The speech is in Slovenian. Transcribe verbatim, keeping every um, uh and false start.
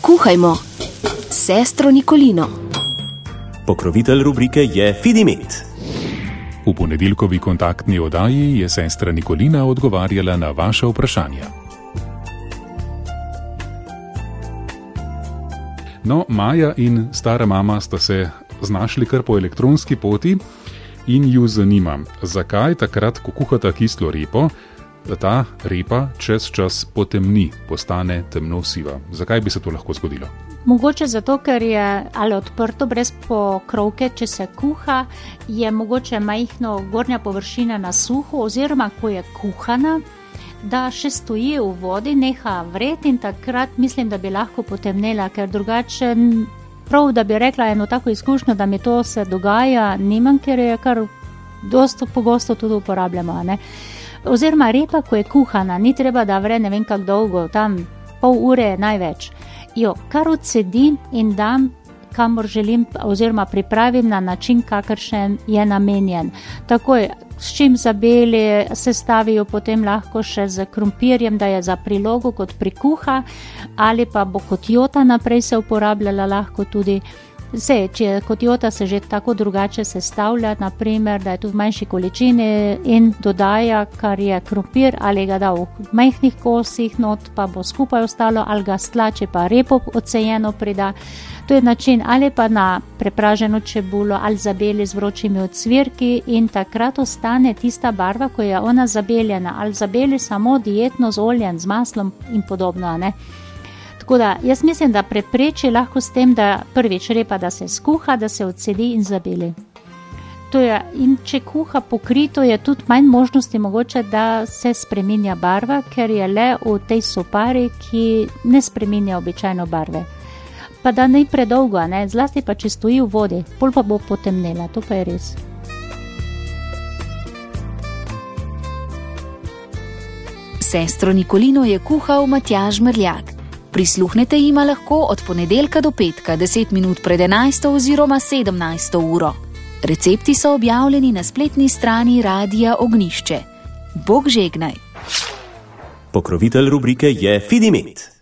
Kuhajmo s sestro Nikolino. Pokrovitelj rubrike je Fidimet. V ponedeljkovi kontaktni oddaji je sestra Nikolina odgovarjala na vaša vprašanja. No, Maja in stara mama sta se znašli kar po elektronski poti in ju zanima, zakaj takrat, ko kuhata kislo repo, da ta repa čez čas potemni, postane temno siva. Zakaj bi se to lahko zgodilo? Mogoče zato, ker je ali odprto brez pokrovke, če se kuha, je mogoče majhno gornja površina na suho, oziroma ko je kuhana, da še stoji v vodi, neha vret in takrat mislim, da bi lahko potemnela, ker drugače prav, da bi rekla eno tako izkušnjo, da mi to se dogaja, nimam, ker je kar dosto pogosto tudi uporabljamo, ne. Oziroma repa, ko je kuhana, ni treba, da vre ne vem kak dolgo, tam pol ure je največ. Jo, kar odsedim in dam, kamor želim, oziroma pripravim na način, kakršen je namenjen. Takoj, s čim zabeli, sestavijo potem lahko še z krompirjem, da je za prilogo kot pri kuha, ali pa bo kot jota naprej se uporabljala lahko tudi. Zdaj, če je kot jota se že tako drugače sestavlja, naprimer, da je tu v manjši količini in dodaja, kar je krompir, ali ga da v majhnih kosih not, pa bo skupaj ostalo, ali ga stlače, pa repo odsejeno prida. To je način, ali pa na prepraženo čebulo, ali zabeli z vročimi ocvirki in takrat ostane tista barva, ko je ona zabeljena, ali zabeli samo dietno z oljem, z maslom in podobno, ne. Tako da, jaz mislim, da prepreči lahko s tem, da prvič repa, da se skuha, da se odsedi in zabeli. To je, in če kuha pokrito, je tudi manj možnosti mogoče, da se spreminja barva, ker je le v tej sopari, ki ne spreminja običajno barve. Pa da ne predolgo, ne, zlasti pa če stoji v vodi, pol pa bo potemnela, to pa je res. Sestro Nikolino je kuhal Matjaž Mrljak. Prisluhnete jima lahko od ponedeljka do petka, deset minut pred enajsto oziroma sedemnajsto uro. Recepti so objavljeni na spletni strani Radia Ognjišče. Bog žegnaj. Pokrovitelj rubrike je Fidimet.